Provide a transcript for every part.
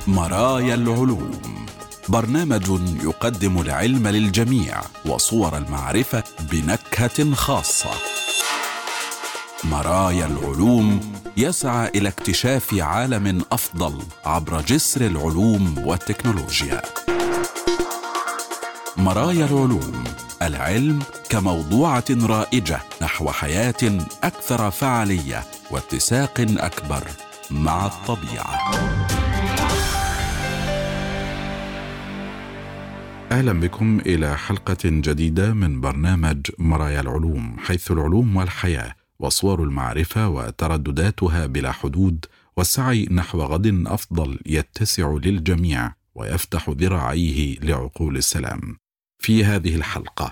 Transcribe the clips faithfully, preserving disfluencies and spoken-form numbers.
مرايا العلوم، برنامج يقدم العلم للجميع وصور المعرفة بنكهة خاصة. مرايا العلوم يسعى إلى اكتشاف عالم أفضل عبر جسر العلوم والتكنولوجيا. مرايا العلوم، العلم كموضوعة رائجة نحو حياة أكثر فعالية واتساق أكبر مع الطبيعة. أهلا بكم إلى حلقة جديدة من برنامج مرايا العلوم، حيث العلوم والحياة وصور المعرفة وتردداتها بلا حدود، والسعي نحو غد أفضل يتسع للجميع ويفتح ذراعيه لعقول السلام. في هذه الحلقة،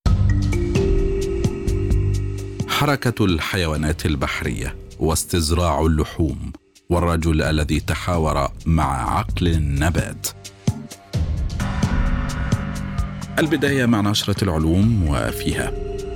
حركة الحيوانات البحرية واستزراع اللحوم، والرجل الذي تحاور مع عقل النبات. البداية مع نشرة العلوم وفيها.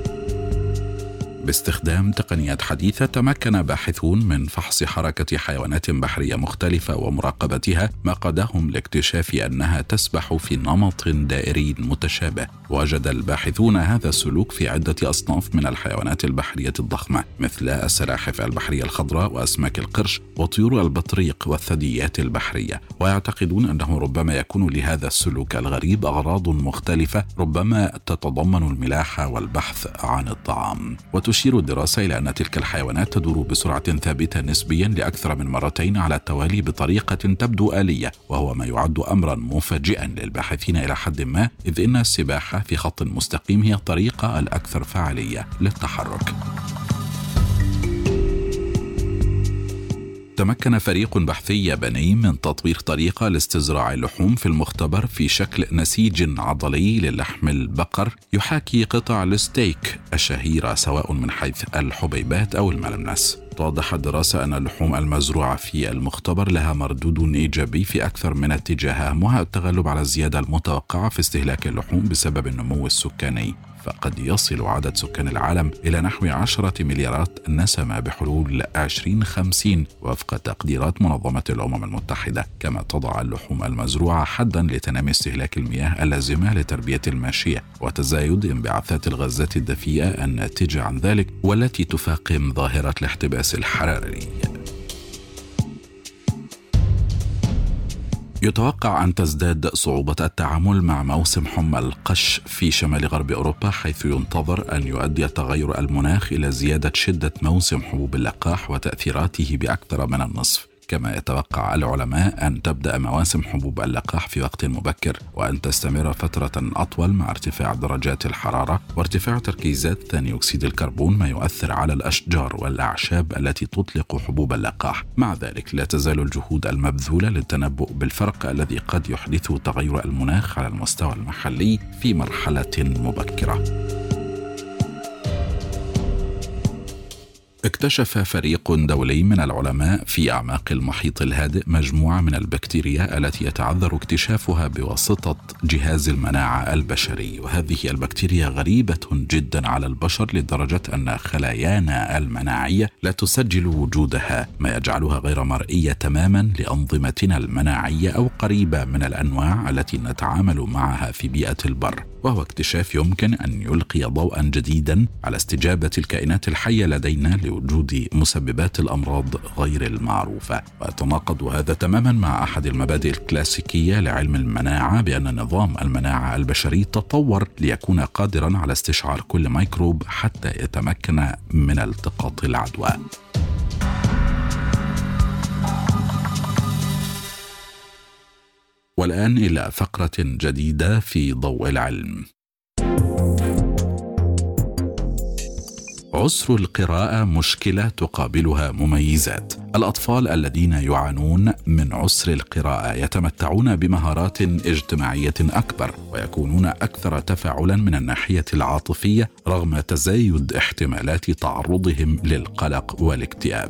باستخدام تقنيات حديثة تمكن باحثون من فحص حركة حيوانات بحرية مختلفة ومراقبتها، ما قادهم لاكتشاف أنها تسبح في نمط دائري متشابه. وجد الباحثون هذا السلوك في عدة أصناف من الحيوانات البحرية الضخمة، مثل السلاحف البحرية الخضراء وأسماك القرش وطيور البطريق والثدييات البحرية، ويعتقدون أنه ربما يكون لهذا السلوك الغريب أغراض مختلفة، ربما تتضمن الملاحة والبحث عن الطعام. وتشير الدراسة إلى أن تلك الحيوانات تدور بسرعة ثابتة نسبيا لأكثر من مرتين على التوالي بطريقة تبدو آلية، وهو ما يعد أمرا مفاجئا للباحثين إلى حد ما، إذ إن السباحة في خط مستقيم هي الطريقة الأكثر فعالية للتحرك. تمكن فريق بحثي ياباني من تطوير طريقة لاستزراع اللحوم في المختبر في شكل نسيج عضلي للحم البقر يحاكي قطع الستيك الشهيرة، سواء من حيث الحبيبات أو الملمس. توضح الدراسة أن اللحوم المزروعة في المختبر لها مردود إيجابي في أكثر من اتجاه، أهمها التغلب على الزيادة المتوقعة في استهلاك اللحوم بسبب النمو السكاني، فقد يصل عدد سكان العالم إلى نحو عشرة مليارات نسمة بحلول عشرين خمسين وفق تقديرات منظمة الأمم المتحدة. كما تضع اللحوم المزروعة حدا لتنامي استهلاك المياه اللازمة لتربية الماشية وتزايد انبعاثات الغازات الدفيئة الناتجة عن ذلك، والتي تفاقم ظاهرة الاحتباس الحراري. يتوقع أن تزداد صعوبة التعامل مع موسم حمى القش في شمال غرب أوروبا، حيث ينتظر أن يؤدي تغير المناخ إلى زيادة شدة موسم حبوب اللقاح وتأثيراته بأكثر من النصف. كما يتوقع العلماء أن تبدأ مواسم حبوب اللقاح في وقت مبكر، وأن تستمر فترة أطول مع ارتفاع درجات الحرارة وارتفاع تركيزات ثاني أكسيد الكربون، ما يؤثر على الأشجار والأعشاب التي تطلق حبوب اللقاح. مع ذلك لا تزال الجهود المبذولة للتنبؤ بالفرق الذي قد يحدثه تغير المناخ على المستوى المحلي في مرحلة مبكرة. اكتشف فريق دولي من العلماء في أعماق المحيط الهادئ مجموعة من البكتيريا التي يتعذر اكتشافها بواسطة جهاز المناعة البشري، وهذه البكتيريا غريبة جدا على البشر لدرجة أن خلايانا المناعية لا تسجل وجودها، ما يجعلها غير مرئية تماما لأنظمتنا المناعية أو قريبة من الأنواع التي نتعامل معها في بيئة البر. وهو اكتشاف يمكن أن يلقي ضوءا جديدا على استجابة الكائنات الحية لدينا لوجود مسببات الأمراض غير المعروفة. ويتناقض هذا تماما مع أحد المبادئ الكلاسيكية لعلم المناعة، بأن نظام المناعة البشري تطور ليكون قادرا على استشعار كل ميكروب حتى يتمكن من التقاط العدوى. والآن إلى فقرة جديدة في ضوء العلم. عسر القراءة مشكلة تقابلها مميزات. الأطفال الذين يعانون من عسر القراءة يتمتعون بمهارات اجتماعية أكبر، ويكونون أكثر تفاعلا من الناحية العاطفية رغم تزايد احتمالات تعرضهم للقلق والاكتئاب.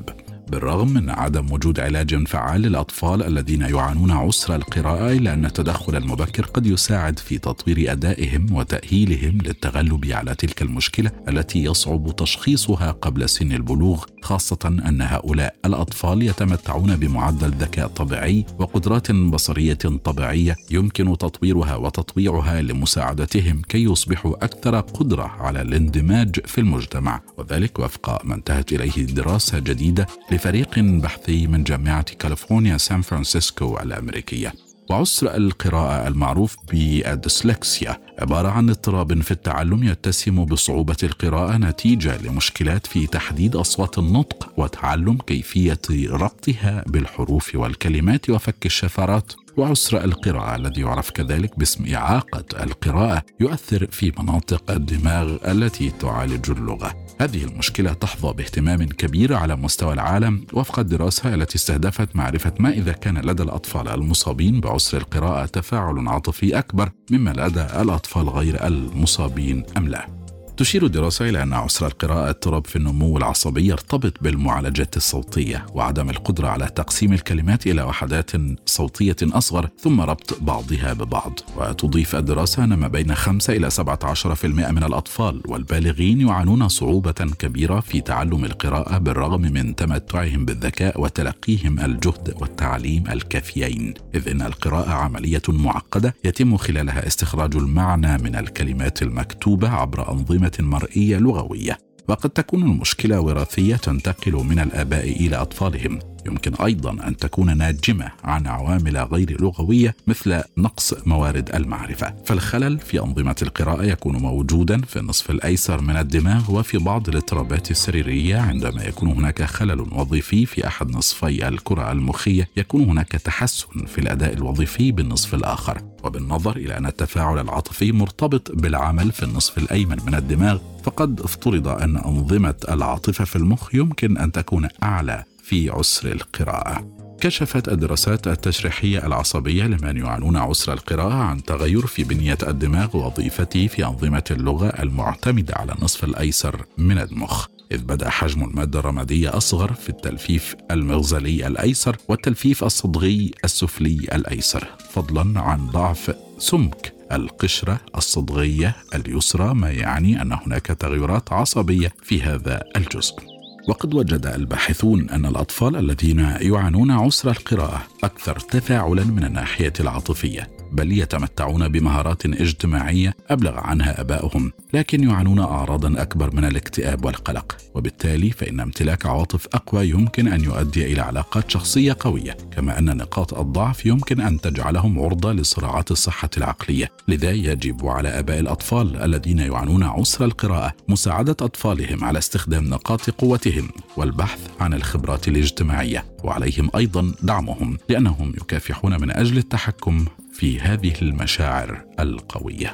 بالرغم من عدم وجود علاج فعال للأطفال الذين يعانون عسر القراءة، إلا أن التدخل المبكر قد يساعد في تطوير أدائهم وتأهيلهم للتغلب على تلك المشكلة التي يصعب تشخيصها قبل سن البلوغ، خاصة أن هؤلاء الأطفال يتمتعون بمعدل ذكاء طبيعي وقدرات بصرية طبيعية يمكن تطويرها وتطويعها لمساعدتهم كي يصبحوا أكثر قدرة على الاندماج في المجتمع، وذلك وفق ما انتهت إليه دراسة جديدة لفريق بحثي من جامعة كاليفورنيا سان فرانسيسكو الأمريكية. وعسر القراءة المعروف بالديسلكسيا عبارة عن اضطراب في التعلم يتسم بصعوبة القراءة نتيجة لمشكلات في تحديد أصوات النطق وتعلم كيفية ربطها بالحروف والكلمات وفك الشفرات. وعسر القراءة الذي يعرف كذلك باسم إعاقة القراءة يؤثر في مناطق الدماغ التي تعالج اللغة. هذه المشكلة تحظى باهتمام كبير على مستوى العالم وفق الدراسة التي استهدفت معرفة ما إذا كان لدى الأطفال المصابين بعسر القراءة تفاعل عاطفي أكبر مما لدى الأطفال غير المصابين أم لا. تشير الدراسة إلى أن عسر القراءة اضطراب في النمو العصبي يرتبط بالمعالجات الصوتية وعدم القدرة على تقسيم الكلمات إلى وحدات صوتية أصغر ثم ربط بعضها ببعض. وتضيف الدراسة أن ما بين خمسة إلى سبعة عشر بالمئة من الأطفال والبالغين يعانون صعوبة كبيرة في تعلم القراءة بالرغم من تمتعهم بالذكاء وتلقيهم الجهد والتعليم الكافيين، إذ إن القراءة عملية معقدة يتم خلالها استخراج المعنى من الكلمات المكتوبة عبر أنظمة مرئية لغوية. وقد تكون المشكلة وراثية تنتقل من الآباء إلى أطفالهم. يمكن أيضا أن تكون ناجمة عن عوامل غير لغوية مثل نقص موارد المعرفة. فالخلل في أنظمة القراءة يكون موجودا في النصف الأيسر من الدماغ وفي بعض الاضطرابات السريرية. عندما يكون هناك خلل وظيفي في أحد نصفي الكرة المخية يكون هناك تحسن في الأداء الوظيفي بالنصف الآخر. وبالنظر إلى أن التفاعل العاطفي مرتبط بالعمل في النصف الأيمن من الدماغ، فقد افترض أن أنظمة العاطفة في المخ يمكن أن تكون أعلى في عسر القراءة. كشفت الدراسات التشريحية العصبية لمن يعانون عسر القراءة عن تغير في بنية الدماغ ووظيفته في أنظمة اللغة المعتمدة على النصف الأيسر من المخ، إذ بدأ حجم المادة الرمادية أصغر في التلفيف المغزلي الأيسر والتلفيف الصدغي السفلي الأيسر، فضلا عن ضعف سمك القشرة الصدغية اليسرى، ما يعني أن هناك تغيرات عصبية في هذا الجزء. وقد وجد الباحثون أن الأطفال الذين يعانون عسر القراءة أكثر تفاعلا من الناحية العاطفية، بل يتمتعون بمهارات اجتماعية أبلغ عنها آبائهم، لكن يعانون أعراضا أكبر من الاكتئاب والقلق. وبالتالي فإن امتلاك عواطف أقوى يمكن أن يؤدي إلى علاقات شخصية قوية، كما أن نقاط الضعف يمكن أن تجعلهم عرضة لصراعات الصحة العقلية. لذا يجب على آباء الأطفال الذين يعانون عسر القراءة مساعدة أطفالهم على استخدام نقاط قوتهم والبحث عن الخبرات الاجتماعية، وعليهم أيضا دعمهم لأنهم يكافحون من أجل التحكم في هذه المشاعر القوية.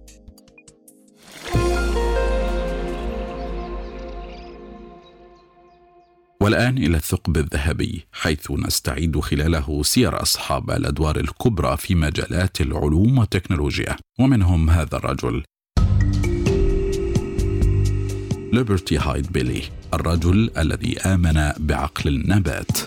والآن إلى الثقب الذهبي، حيث نستعيد خلاله سير أصحاب الأدوار الكبرى في مجالات العلوم والتكنولوجيا، ومنهم هذا الرجل ليبرتي هايد بيلي، الرجل الذي آمن بعقل النبات.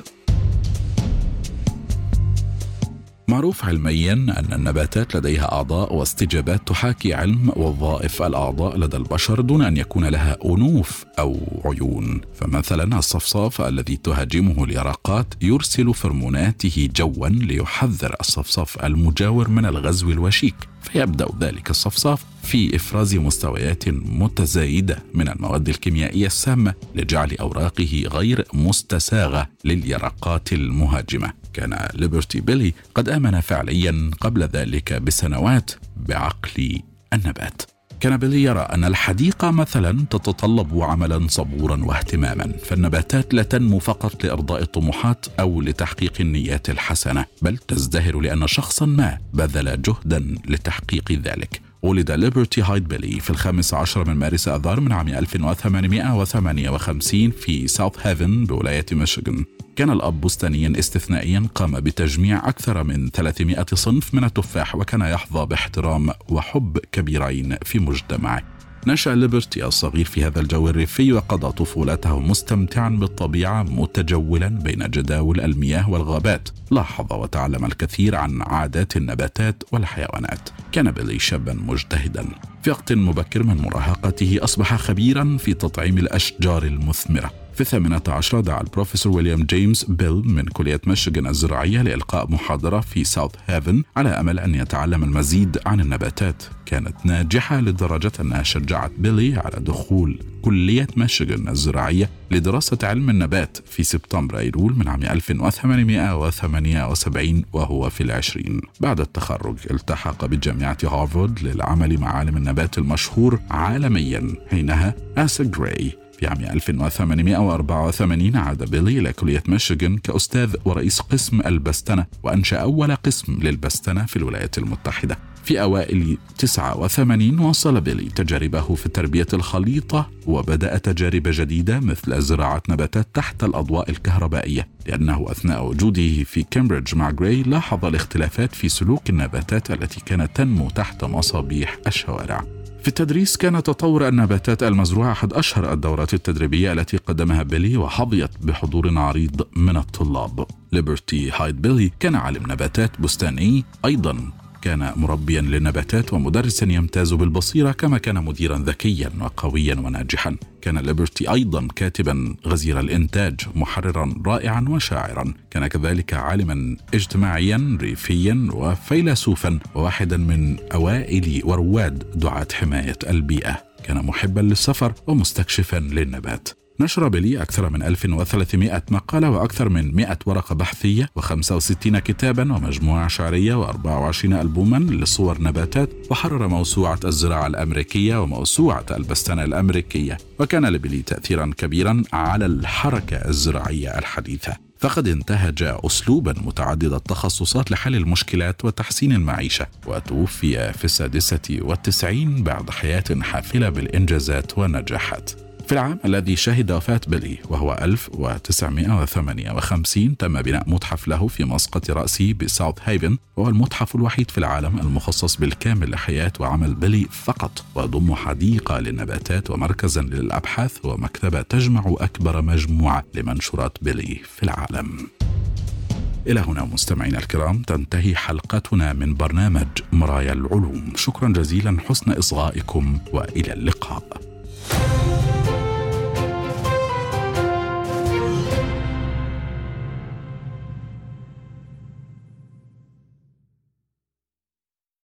معروف علميا أن النباتات لديها أعضاء واستجابات تحاكي علم وظائف الأعضاء لدى البشر دون أن يكون لها أنوف أو عيون. فمثلا الصفصاف الذي تهاجمه اليرقات يرسل فرموناته جوا ليحذر الصفصاف المجاور من الغزو الوشيك، فيبدأ ذلك الصفصاف في إفراز مستويات متزايدة من المواد الكيميائية السامة لجعل أوراقه غير مستساغة لليرقات المهاجمة. كان ليبرتي بيلي قد آمن فعليا قبل ذلك بسنوات بعقل النبات. كان بيلي يرى أن الحديقة مثلا تتطلب عملا صبورا واهتماما، فالنباتات لا تنمو فقط لإرضاء الطموحات أو لتحقيق النيات الحسنة، بل تزدهر لأن شخصا ما بذل جهدا لتحقيق ذلك. ولد ليبرتي هايد بيلي في الخامس عشر من مارس آذار من عام ألف وثمانمائة وثمانية وخمسين في ساوث هافن بولاية ميشيغان. كان الأب بستانيا استثنائيا قام بتجميع أكثر من ثلاثمائة صنف من التفاح، وكان يحظى باحترام وحب كبيرين في مجتمعه. نشأ ليبرتي الصغير في هذا الجو الريفي، وقضى طفولته مستمتعا بالطبيعة متجولا بين جداول المياه والغابات. لاحظ وتعلم الكثير عن عادات النباتات والحيوانات. كان بيلي شابا مجتهدا. في وقت مبكر من مراهقته أصبح خبيرا في تطعيم الأشجار المثمرة. في الثامنة عشرة دعا البروفيسور ويليام جيمس بيل من كلية ميشيغان الزراعية لإلقاء محاضرة في ساوث هافن على أمل أن يتعلم المزيد عن النباتات. كانت ناجحة لدرجة أنها شجعت بيلي على دخول كلية ميشيغان الزراعية لدراسة علم النبات في سبتمبر أيلول من عام ألف وثمانمائة وثمانية وسبعين وهو في العشرين. بعد التخرج التحق بجامعة هارفارد للعمل مع عالم النبات المشهور عالميا حينها آسا جراي. في عام ألف وثمانمائة وأربعة وثمانين عاد بيلي إلى كلية ميشيغان كأستاذ ورئيس قسم البستنة، وأنشأ أول قسم للبستنة في الولايات المتحدة. في أوائل تسعة وثمانين واصل بيلي تجاربه في التربية الخليطة، وبدأ تجارب جديدة مثل زراعة نباتات تحت الأضواء الكهربائية، لأنه أثناء وجوده في كامبريدج مع جراي لاحظ الاختلافات في سلوك النباتات التي كانت تنمو تحت مصابيح الشوارع. في التدريس كان تطور النباتات المزروعة أحد أشهر الدورات التدريبية التي قدمها بيلي، وحظيت بحضور عريض من الطلاب. ليبرتي هايد بيلي كان عالم نباتات بستاني، أيضا كان مربيا للنباتات ومدرسا يمتاز بالبصيرة، كما كان مديرا ذكيا وقويا وناجحا. كان ليبرتي أيضا كاتبا غزير الإنتاج، محررا رائعا وشاعرا. كان كذلك عالما اجتماعيا ريفيا وفيلسوفا، وواحدا من أوائل ورواد دعاة حماية البيئة. كان محبا للسفر ومستكشفا للنبات. نشر بيلي أكثر من ألف وثلاثمائة مقالة وأكثر من مائة ورقة بحثية وخمسة وستين كتابا ومجموعة شعرية وأربعة وعشرين ألبوما لصور نباتات، وحرر موسوعة الزراعة الأمريكية وموسوعة البستنة الأمريكية. وكان لبيلي تأثيرا كبيرا على الحركة الزراعية الحديثة، فقد انتهج أسلوبا متعدد التخصصات لحل المشكلات وتحسين المعيشة، وتوفي في السادسة والتسعين بعد حياة حافلة بالإنجازات والنجاحات. في العام الذي شهد وفاة بيلي وهو ألف وتسعمائة وثمانية وخمسين تم بناء متحف له في مسقط رأسه بساوث هيفن، وهو المتحف الوحيد في العالم المخصص بالكامل لحياة وعمل بيلي فقط، ويضم حديقة للنباتات ومركزا للأبحاث ومكتبة تجمع أكبر مجموعة لمنشورات بيلي في العالم. إلى هنا مستمعينا الكرام تنتهي حلقتنا من برنامج مرايا العلوم. شكرا جزيلا حسن إصغائكم وإلى اللقاء.